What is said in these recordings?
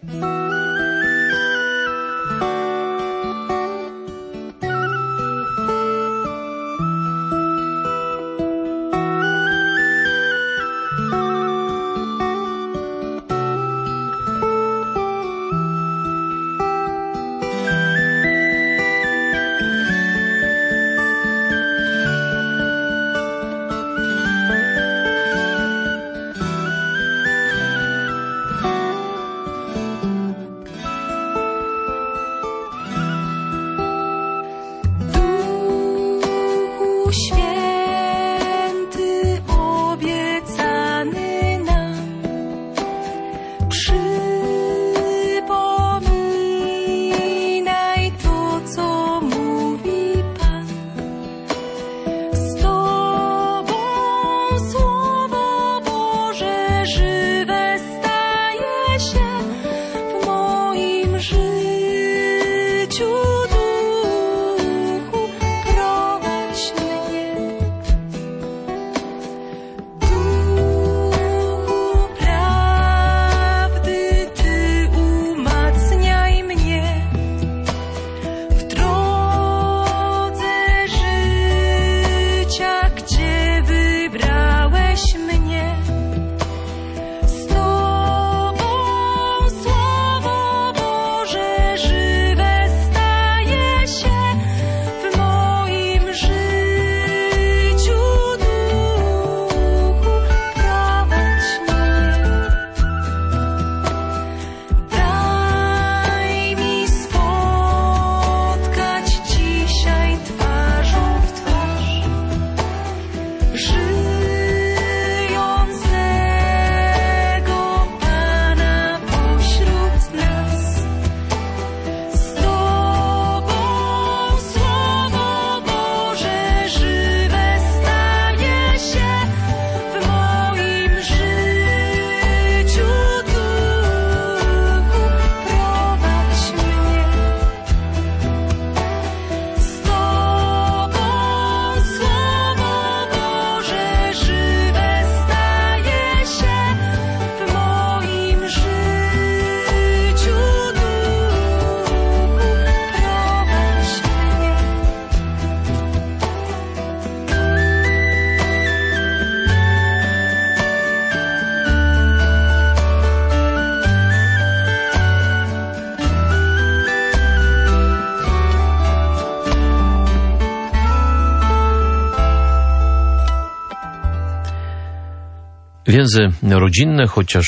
Więzy rodzinne, chociaż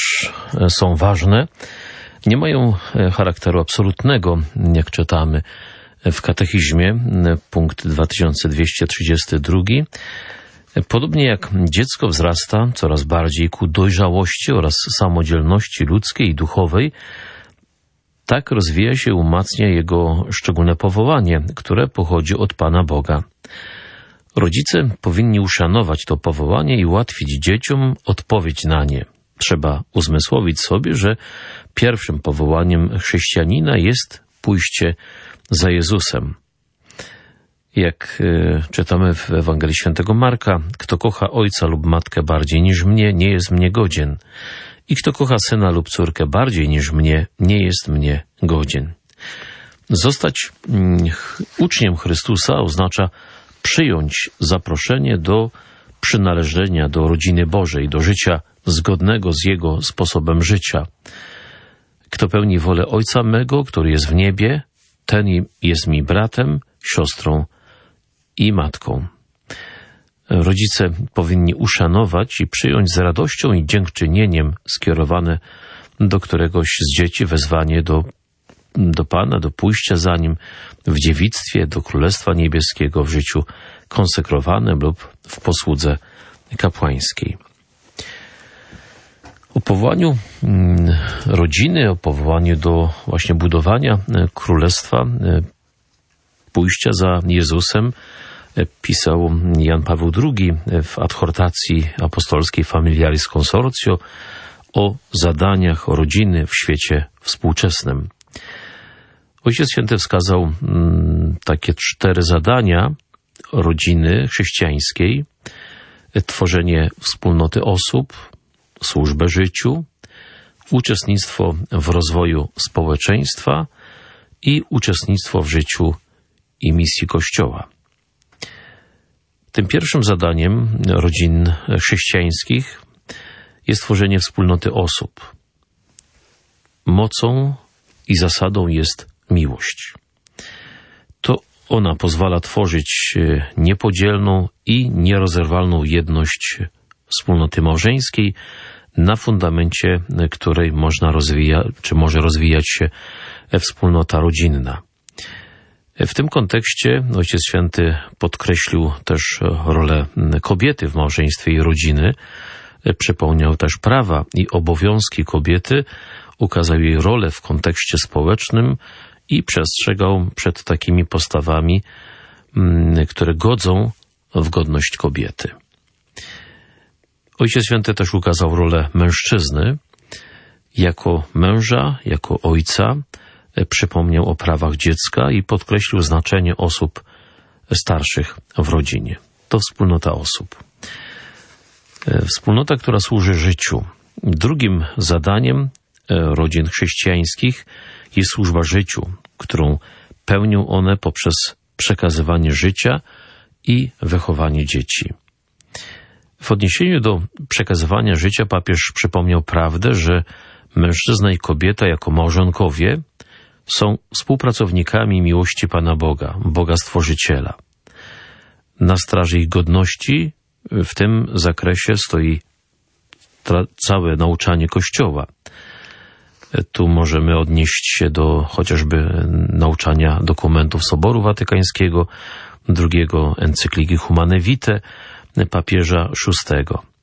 są ważne, nie mają charakteru absolutnego, jak czytamy w katechizmie, punkt 2232. Podobnie jak dziecko wzrasta coraz bardziej ku dojrzałości oraz samodzielności ludzkiej i duchowej, tak rozwija się i umacnia jego szczególne powołanie, które pochodzi od Pana Boga. Rodzice powinni uszanować to powołanie i ułatwić dzieciom odpowiedź na nie. Trzeba uzmysłowić sobie, że pierwszym powołaniem chrześcijanina jest pójście za Jezusem. Jak czytamy w Ewangelii Świętego Marka, kto kocha ojca lub matkę bardziej niż mnie, nie jest mnie godzien. I kto kocha syna lub córkę bardziej niż mnie, nie jest mnie godzien. Zostać uczniem Chrystusa oznacza przyjąć zaproszenie do przynależenia do rodziny Bożej, do życia zgodnego z Jego sposobem życia. Kto pełni wolę Ojca mego, który jest w niebie, ten jest mi bratem, siostrą i matką. Rodzice powinni uszanować i przyjąć z radością i dziękczynieniem skierowane do któregoś z dzieci wezwanie do Pana, do pójścia za Nim w dziewictwie, do Królestwa Niebieskiego, w życiu konsekrowanym lub w posłudze kapłańskiej. O powołaniu rodziny, o powołaniu do właśnie budowania Królestwa, pójścia za Jezusem pisał Jan Paweł II w adhortacji apostolskiej Familiaris Consortio o zadaniach rodziny w świecie współczesnym. Ojciec Święty wskazał takie 4 zadania rodziny chrześcijańskiej: tworzenie wspólnoty osób, służbę życiu, uczestnictwo w rozwoju społeczeństwa i uczestnictwo w życiu i misji Kościoła. Tym pierwszym zadaniem rodzin chrześcijańskich jest tworzenie wspólnoty osób. Mocą i zasadą jest miłość. To ona pozwala tworzyć niepodzielną i nierozerwalną jedność wspólnoty małżeńskiej, na fundamencie której może rozwijać się wspólnota rodzinna. W tym kontekście Ojciec Święty podkreślił też rolę kobiety w małżeństwie i rodziny, przypomniał też prawa i obowiązki kobiety, ukazał jej rolę w kontekście społecznym i przestrzegał przed takimi postawami, które godzą w godność kobiety. Ojciec Święty też ukazał rolę mężczyzny jako męża, jako ojca, przypomniał o prawach dziecka i podkreślił znaczenie osób starszych w rodzinie. To wspólnota osób. Wspólnota, która służy życiu. Drugim zadaniem rodzin chrześcijańskich jest służba życiu, którą pełnią one poprzez przekazywanie życia i wychowanie dzieci. W odniesieniu do przekazywania życia papież przypomniał prawdę, że mężczyzna i kobieta jako małżonkowie są współpracownikami miłości Pana Boga, Boga Stworzyciela. Na straży ich godności w tym zakresie stoi całe nauczanie Kościoła. Tu możemy odnieść się do chociażby nauczania dokumentów Soboru Watykańskiego, drugiego encykliki Humane Vitae papieża VI.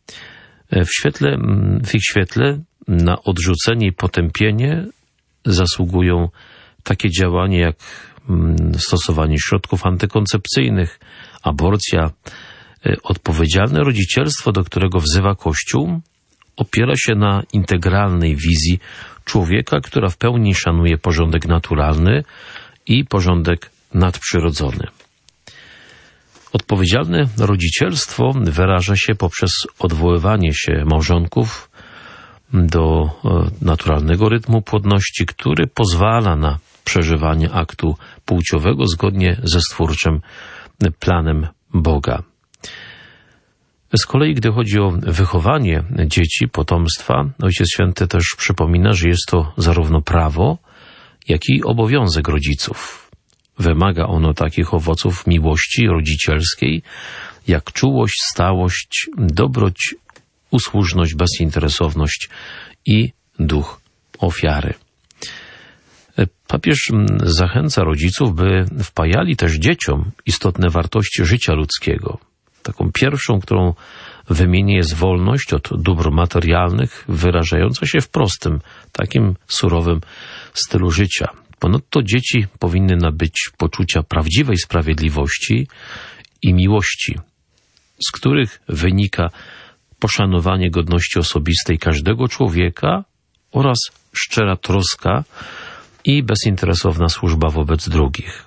W ich świetle na odrzucenie i potępienie zasługują takie działania jak stosowanie środków antykoncepcyjnych, aborcja. Odpowiedzialne rodzicielstwo, do którego wzywa Kościół, opiera się na integralnej wizji człowieka, która w pełni szanuje porządek naturalny i porządek nadprzyrodzony. Odpowiedzialne rodzicielstwo wyraża się poprzez odwoływanie się małżonków do naturalnego rytmu płodności, który pozwala na przeżywanie aktu płciowego zgodnie ze stwórczym planem Boga. Z kolei, gdy chodzi o wychowanie dzieci, potomstwa, Ojciec Święty też przypomina, że jest to zarówno prawo, jak i obowiązek rodziców. Wymaga ono takich owoców miłości rodzicielskiej, jak czułość, stałość, dobroć, usłużność, bezinteresowność i duch ofiary. Papież zachęca rodziców, by wpajali też dzieciom istotne wartości życia ludzkiego. Taką pierwszą, którą wymienię, jest wolność od dóbr materialnych, wyrażająca się w prostym, takim surowym stylu życia. Ponadto dzieci powinny nabyć poczucia prawdziwej sprawiedliwości i miłości, z których wynika poszanowanie godności osobistej każdego człowieka oraz szczera troska i bezinteresowna służba wobec drugich.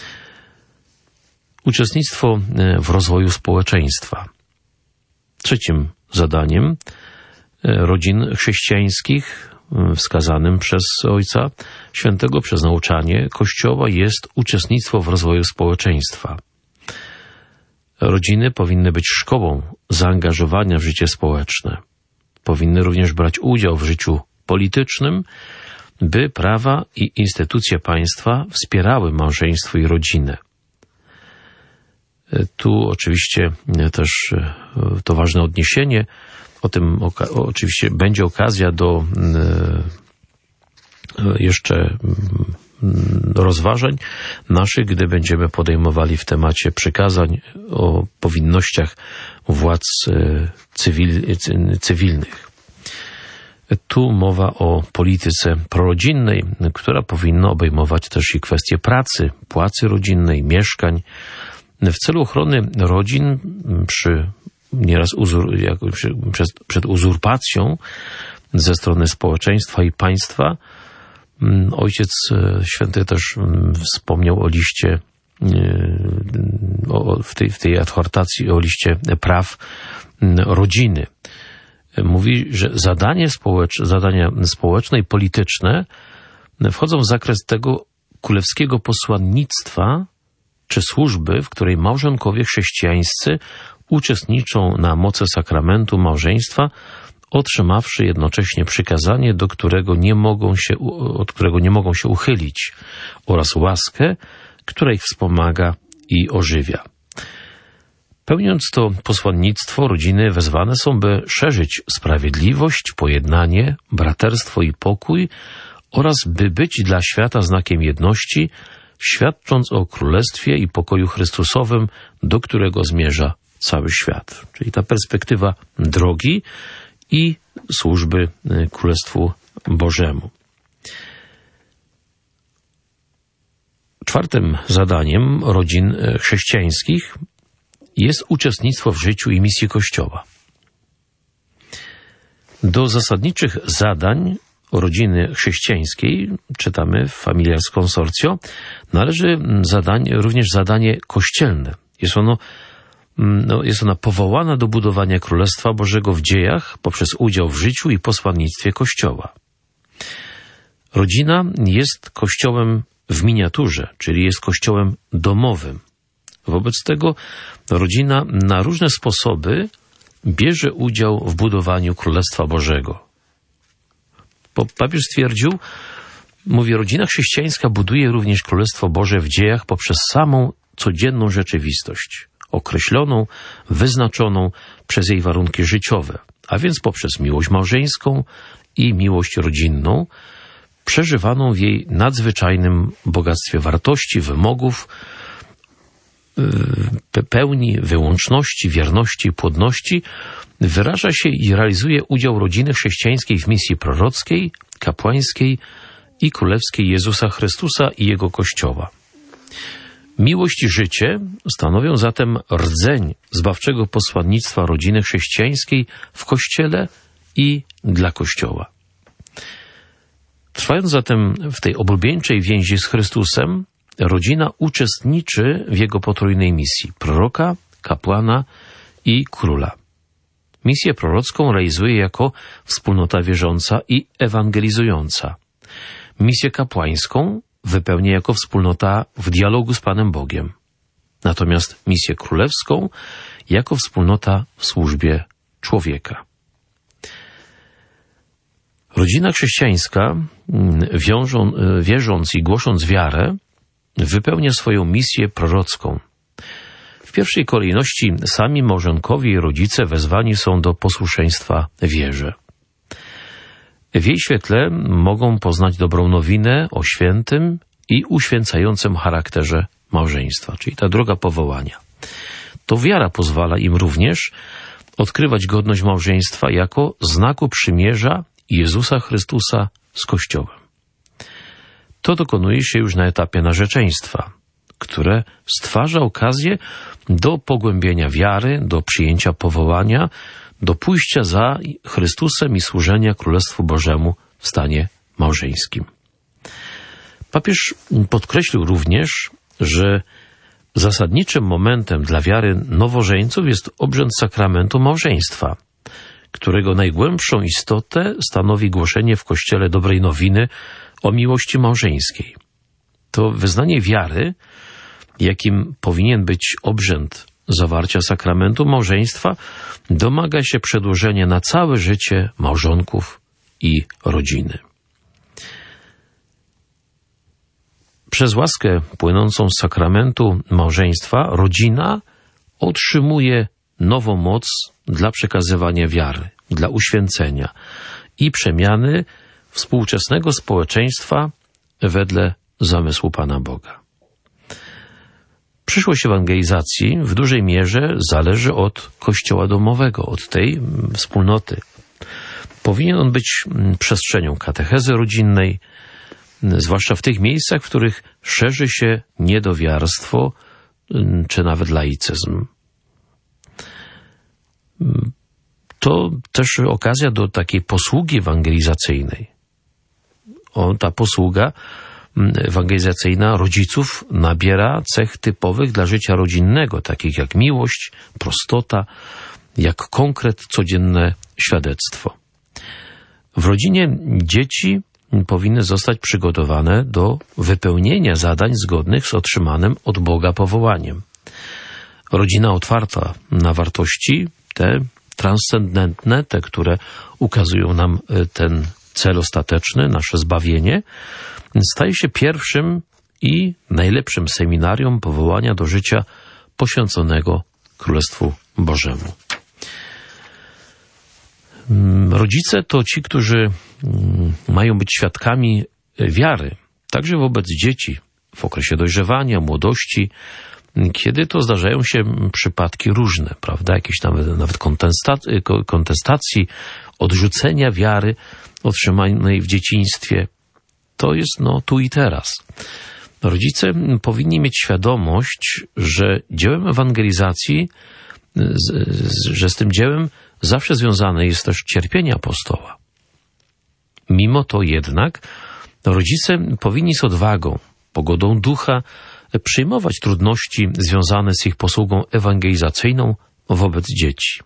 Uczestnictwo w rozwoju społeczeństwa. Trzecim zadaniem rodzin chrześcijańskich, wskazanym przez Ojca Świętego, przez nauczanie Kościoła, jest uczestnictwo w rozwoju społeczeństwa. Rodziny powinny być szkołą zaangażowania w życie społeczne. Powinny również brać udział w życiu politycznym, by prawa i instytucje państwa wspierały małżeństwo i rodzinę. Tu oczywiście też to ważne odniesienie, o tym oczywiście będzie okazja do jeszcze rozważań naszych, gdy będziemy podejmowali w temacie przykazań o powinnościach władz cywilnych. Tu mowa o polityce prorodzinnej, która powinna obejmować też i kwestie pracy, płacy rodzinnej, mieszkań. W celu ochrony rodzin nieraz przed uzurpacją ze strony społeczeństwa i państwa, Ojciec Święty też wspomniał o liście, w tej adhortacji o liście praw rodziny. mówi, że zadania społeczne i polityczne wchodzą w zakres tego królewskiego posłannictwa czy służby, w której małżonkowie chrześcijańscy uczestniczą na mocy sakramentu małżeństwa, otrzymawszy jednocześnie przykazanie, od którego nie mogą się uchylić, oraz łaskę, która ich wspomaga i ożywia. Pełniąc to posłannictwo, rodziny wezwane są, by szerzyć sprawiedliwość, pojednanie, braterstwo i pokój oraz by być dla świata znakiem jedności, świadcząc o Królestwie i pokoju Chrystusowym, do którego zmierza cały świat. Czyli ta perspektywa drogi i służby Królestwu Bożemu. Czwartym zadaniem rodzin chrześcijańskich jest uczestnictwo w życiu i misji Kościoła. Do zasadniczych zadań rodziny chrześcijańskiej, czytamy w Familias Consortio, należy również zadanie kościelne. Jest ona powołana do budowania Królestwa Bożego w dziejach poprzez udział w życiu i posłannictwie Kościoła. Rodzina jest Kościołem w miniaturze, czyli jest Kościołem domowym. Wobec tego rodzina na różne sposoby bierze udział w budowaniu Królestwa Bożego. Papież stwierdził, rodzina chrześcijańska buduje również Królestwo Boże w dziejach poprzez samą codzienną rzeczywistość, określoną, wyznaczoną przez jej warunki życiowe, a więc poprzez miłość małżeńską i miłość rodzinną, przeżywaną w jej nadzwyczajnym bogactwie wartości, wymogów, pełni, wyłączności, wierności i płodności, wyraża się i realizuje udział rodziny chrześcijańskiej w misji prorockiej, kapłańskiej i królewskiej Jezusa Chrystusa i Jego Kościoła. Miłość i życie stanowią zatem rdzeń zbawczego posłannictwa rodziny chrześcijańskiej w Kościele i dla Kościoła. Trwając zatem w tej oblubieńczej więzi z Chrystusem, rodzina uczestniczy w Jego potrójnej misji proroka, kapłana i króla. Misję prorocką realizuje jako wspólnota wierząca i ewangelizująca. Misję kapłańską wypełnia jako wspólnota w dialogu z Panem Bogiem. Natomiast misję królewską jako wspólnota w służbie człowieka. Rodzina chrześcijańska, wierząc i głosząc wiarę, wypełnia swoją misję prorocką. W pierwszej kolejności sami małżonkowie i rodzice wezwani są do posłuszeństwa wierze. W jej świetle mogą poznać dobrą nowinę o świętym i uświęcającym charakterze małżeństwa, czyli ta droga powołania. To wiara pozwala im również odkrywać godność małżeństwa jako znaku przymierza Jezusa Chrystusa z Kościołem. To dokonuje się już na etapie narzeczeństwa, które stwarza okazję do pogłębienia wiary, do przyjęcia powołania, do pójścia za Chrystusem i służenia Królestwu Bożemu w stanie małżeńskim. Papież podkreślił również, że zasadniczym momentem dla wiary nowożeńców jest obrzęd sakramentu małżeństwa, którego najgłębszą istotę stanowi głoszenie w Kościele dobrej nowiny o miłości małżeńskiej. To wyznanie wiary, jakim powinien być obrzęd zawarcia sakramentu małżeństwa, domaga się przedłużenia na całe życie małżonków i rodziny. Przez łaskę płynącą z sakramentu małżeństwa rodzina otrzymuje nową moc dla przekazywania wiary, dla uświęcenia i przemiany współczesnego społeczeństwa wedle zamysłu Pana Boga. Przyszłość ewangelizacji w dużej mierze zależy od Kościoła domowego, od tej wspólnoty. Powinien on być przestrzenią katechezy rodzinnej, zwłaszcza w tych miejscach, w których szerzy się niedowiarstwo czy nawet laicyzm. To też okazja do takiej posługi ewangelizacyjnej. Ta posługa ewangelizacyjna rodziców nabiera cech typowych dla życia rodzinnego, takich jak miłość, prostota, jak konkret, codzienne świadectwo. W rodzinie dzieci powinny zostać przygotowane do wypełnienia zadań zgodnych z otrzymanym od Boga powołaniem. Rodzina otwarta na wartości, te transcendentne, te, które ukazują nam ten cel ostateczny, nasze zbawienie, staje się pierwszym i najlepszym seminarium powołania do życia poświęconego Królestwu Bożemu. Rodzice to ci, którzy mają być świadkami wiary, także wobec dzieci w okresie dojrzewania, młodości, kiedy to zdarzają się przypadki różne, prawda? Jakieś nawet kontestacji, odrzucenia wiary otrzymanej w dzieciństwie. To jest tu i teraz. Rodzice powinni mieć świadomość, że dziełem ewangelizacji, że z tym dziełem zawsze związane jest też cierpienie apostoła. Mimo to jednak rodzice powinni z odwagą, pogodą ducha przyjmować trudności związane z ich posługą ewangelizacyjną wobec dzieci.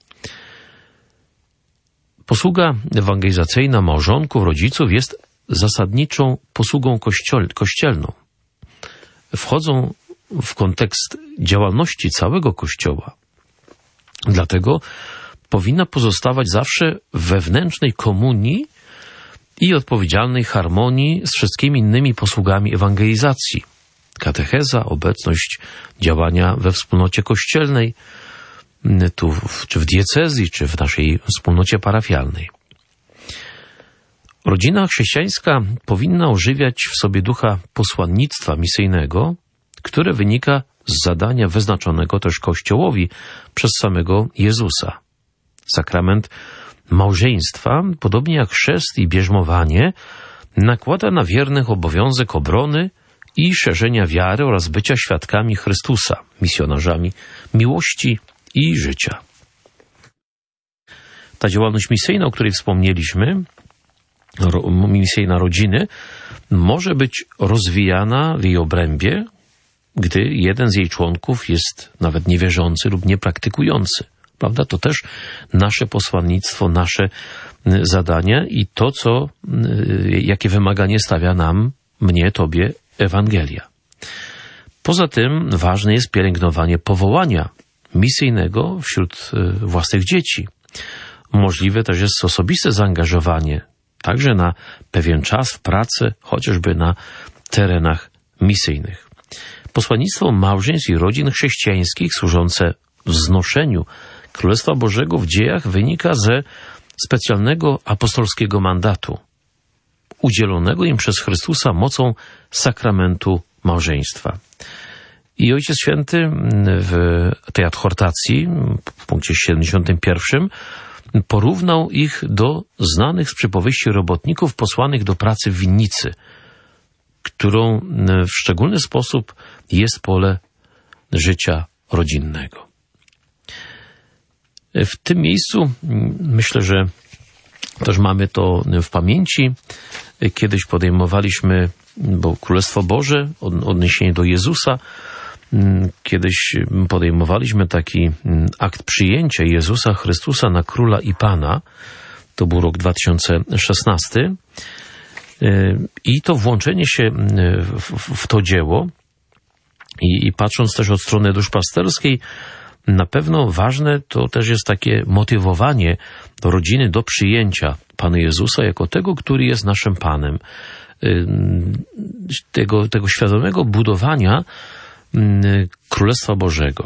Posługa ewangelizacyjna małżonków, rodziców jest zasadniczą posługą kościelną. Wchodzą w kontekst działalności całego Kościoła. Dlatego powinna pozostawać zawsze w wewnętrznej komunii i odpowiedzialnej harmonii z wszystkimi innymi posługami ewangelizacji. Katecheza, obecność, działania we wspólnocie kościelnej, czy w diecezji, czy w naszej wspólnocie parafialnej. Rodzina chrześcijańska powinna ożywiać w sobie ducha posłannictwa misyjnego, które wynika z zadania wyznaczonego też Kościołowi przez samego Jezusa. Sakrament małżeństwa, podobnie jak chrzest i bierzmowanie, nakłada na wiernych obowiązek obrony i szerzenia wiary oraz bycia świadkami Chrystusa, misjonarzami miłości i życia. Ta działalność misyjna, o której wspomnieliśmy, misyjna rodziny, może być rozwijana w jej obrębie, gdy jeden z jej członków jest nawet niewierzący lub niepraktykujący. Prawda? To też nasze posłannictwo, nasze zadanie i to, jakie wymaganie stawia nam, mnie, tobie Ewangelia. Poza tym ważne jest pielęgnowanie powołania misyjnego wśród własnych dzieci. Możliwe też jest osobiste zaangażowanie, także na pewien czas w pracę, chociażby na terenach misyjnych. Posłannictwo małżeństw i rodzin chrześcijańskich służące wznoszeniu Królestwa Bożego w dziejach wynika ze specjalnego apostolskiego mandatu, udzielonego im przez Chrystusa mocą sakramentu małżeństwa. I Ojciec Święty w tej adhortacji, w punkcie 71, porównał ich do znanych z przypowieści robotników posłanych do pracy w winnicy, którą w szczególny sposób jest pole życia rodzinnego. W tym miejscu myślę, że też mamy to w pamięci. Kiedyś podejmowaliśmy, bo Królestwo Boże, odniesienie do Jezusa, kiedyś podejmowaliśmy taki akt przyjęcia Jezusa Chrystusa na Króla i Pana. To był rok 2016. I to włączenie się w to dzieło i patrząc też od strony duszpasterskiej, na pewno ważne to też jest takie motywowanie rodziny do przyjęcia Pana Jezusa jako tego, który jest naszym Panem. Tego świadomego budowania Królestwa Bożego.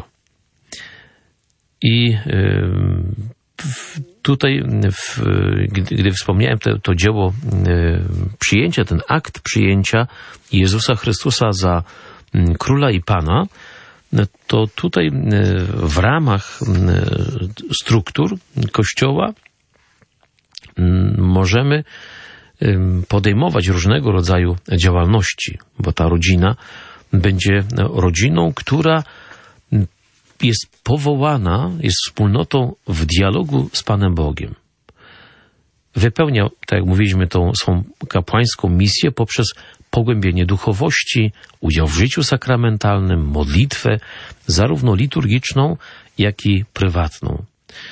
I tutaj, gdy wspomniałem to dzieło przyjęcia, ten akt przyjęcia Jezusa Chrystusa za Króla i Pana, to tutaj w ramach struktur Kościoła możemy podejmować różnego rodzaju działalności, bo ta rodzina będzie rodziną, która jest powołana, jest wspólnotą w dialogu z Panem Bogiem. Wypełnia, tak jak mówiliśmy, tą swą kapłańską misję poprzez pogłębienie duchowości, udział w życiu sakramentalnym, modlitwę, zarówno liturgiczną, jak i prywatną.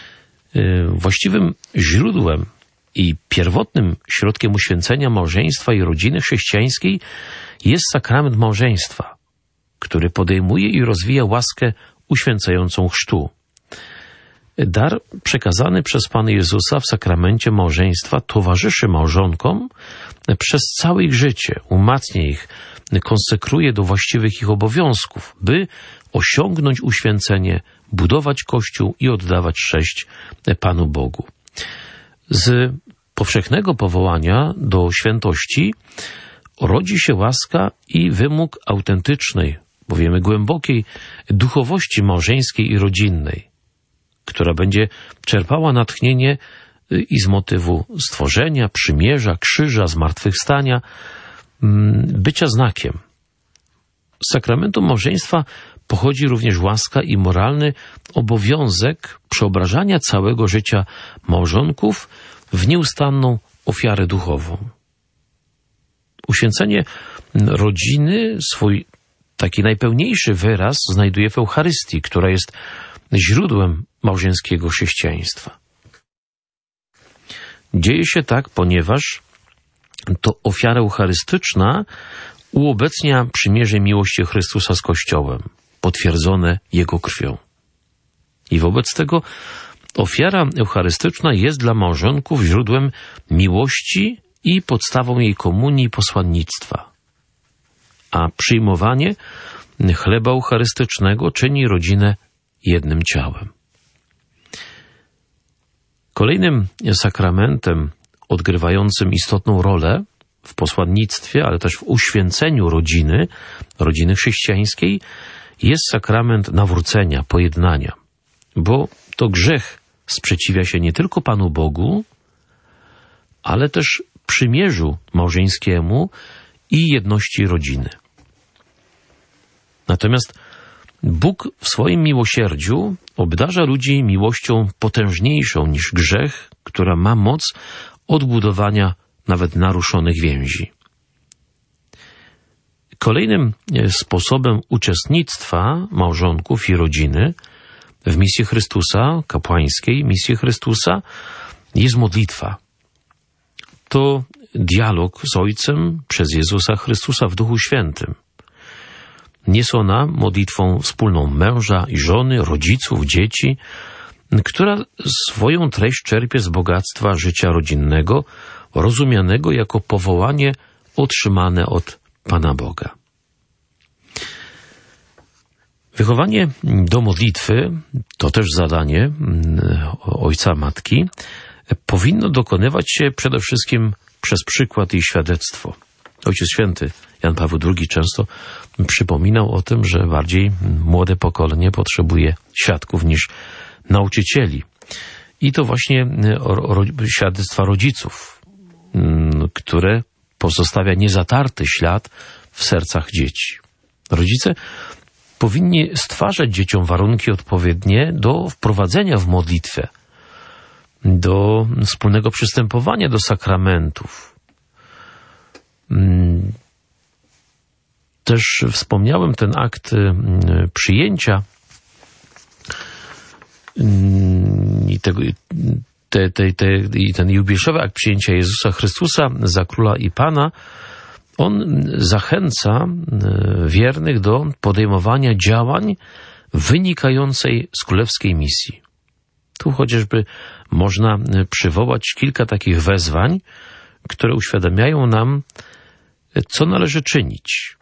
Właściwym źródłem i pierwotnym środkiem uświęcenia małżeństwa i rodziny chrześcijańskiej jest sakrament małżeństwa, który podejmuje i rozwija łaskę uświęcającą chrztu. Dar przekazany przez Pana Jezusa w sakramencie małżeństwa towarzyszy małżonkom przez całe ich życie, umacnia ich, konsekruje do właściwych ich obowiązków, by osiągnąć uświęcenie, budować Kościół i oddawać cześć Panu Bogu. Z powszechnego powołania do świętości rodzi się łaska i wymóg autentycznej, powiemy głębokiej duchowości małżeńskiej i rodzinnej, która będzie czerpała natchnienie i z motywu stworzenia, przymierza, krzyża, zmartwychwstania, bycia znakiem. Z sakramentu małżeństwa pochodzi również łaska i moralny obowiązek przeobrażania całego życia małżonków w nieustanną ofiarę duchową. Uświęcenie rodziny swój taki najpełniejszy wyraz znajduje w Eucharystii, która jest źródłem małżeńskiego chrześcijaństwa. Dzieje się tak, ponieważ to ofiara eucharystyczna uobecnia przymierze miłości Chrystusa z Kościołem, potwierdzone Jego krwią. I wobec tego ofiara eucharystyczna jest dla małżonków źródłem miłości i podstawą jej komunii i posłannictwa. A przyjmowanie chleba eucharystycznego czyni rodzinę jednym ciałem. Kolejnym sakramentem odgrywającym istotną rolę w posłannictwie, ale też w uświęceniu rodziny chrześcijańskiej, jest sakrament nawrócenia, pojednania, bo to grzech sprzeciwia się nie tylko Panu Bogu, ale też przymierzu małżeńskiemu i jedności rodziny. Natomiast Bóg w swoim miłosierdziu obdarza ludzi miłością potężniejszą niż grzech, która ma moc odbudowania nawet naruszonych więzi. Kolejnym sposobem uczestnictwa małżonków i rodziny w misji Chrystusa, kapłańskiej misji Chrystusa, jest modlitwa. To dialog z Ojcem przez Jezusa Chrystusa w Duchu Świętym. Jest ona modlitwą wspólną męża i żony, rodziców, dzieci, która swoją treść czerpie z bogactwa życia rodzinnego, rozumianego jako powołanie otrzymane od Pana Boga. Wychowanie do modlitwy, to też zadanie ojca, matki, powinno dokonywać się przede wszystkim przez przykład i świadectwo. Ojciec Święty Jan Paweł II często przypominał o tym, że bardziej młode pokolenie potrzebuje świadków niż nauczycieli. I to właśnie świadectwa rodziców, które pozostawia niezatarty ślad w sercach dzieci. Rodzice powinni stwarzać dzieciom warunki odpowiednie do wprowadzenia w modlitwę, do wspólnego przystępowania do sakramentów. Też wspomniałem ten akt przyjęcia i ten jubileuszowy akt przyjęcia Jezusa Chrystusa za Króla i Pana. On zachęca wiernych do podejmowania działań wynikającej z królewskiej misji. Tu chociażby można przywołać kilka takich wezwań, które uświadamiają nam, co należy czynić.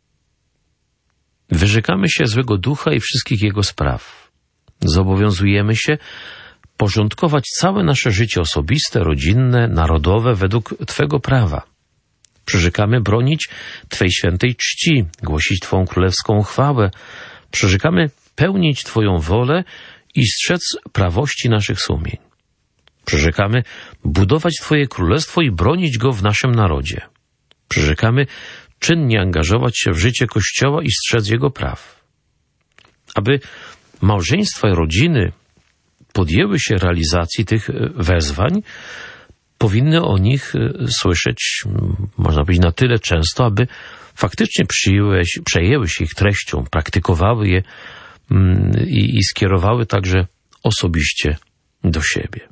Wyrzekamy się złego ducha i wszystkich jego spraw. Zobowiązujemy się porządkować całe nasze życie osobiste, rodzinne, narodowe według Twego prawa. Przyrzekamy bronić Twej świętej czci, głosić Twą królewską chwałę. Przyrzekamy pełnić Twoją wolę i strzec prawości naszych sumień. Przyrzekamy budować Twoje królestwo i bronić go w naszym narodzie. Przyrzekamy czynnie angażować się w życie Kościoła i strzec jego praw. Aby małżeństwa i rodziny podjęły się realizacji tych wezwań, powinny o nich słyszeć, można powiedzieć, na tyle często, aby faktycznie przejęły się ich treścią, praktykowały je i skierowały także osobiście do siebie.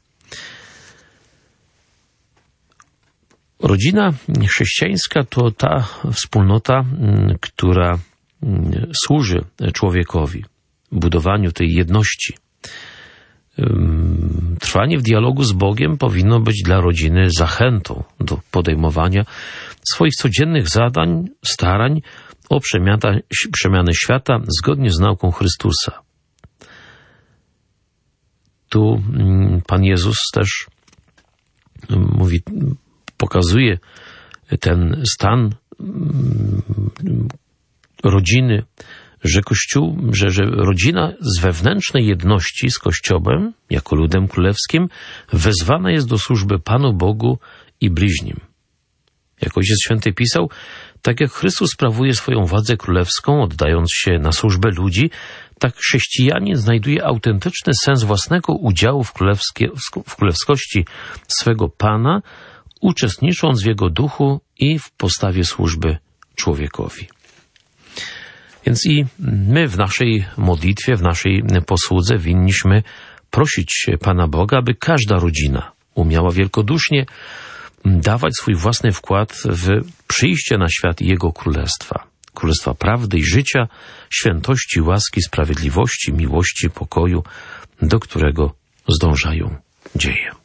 Rodzina chrześcijańska to ta wspólnota, która służy człowiekowi, budowaniu tej jedności. Trwanie w dialogu z Bogiem powinno być dla rodziny zachętą do podejmowania swoich codziennych zadań, starań o przemianę świata zgodnie z nauką Chrystusa. Tu Pan Jezus też pokazuje ten stan rodziny, że Kościół, że rodzina z wewnętrznej jedności z Kościołem, jako ludem królewskim, wezwana jest do służby Panu Bogu i bliźnim. Jak Ojciec Święty pisał, tak jak Chrystus sprawuje swoją władzę królewską, oddając się na służbę ludzi, tak chrześcijanin znajduje autentyczny sens własnego udziału w królewskości swego Pana, uczestnicząc w Jego duchu i w postawie służby człowiekowi. Więc i my w naszej modlitwie, w naszej posłudze winniśmy prosić Pana Boga, aby każda rodzina umiała wielkodusznie dawać swój własny wkład w przyjście na świat Jego Królestwa. Królestwa prawdy i życia, świętości, łaski, sprawiedliwości, miłości, pokoju, do którego zdążają dzieje.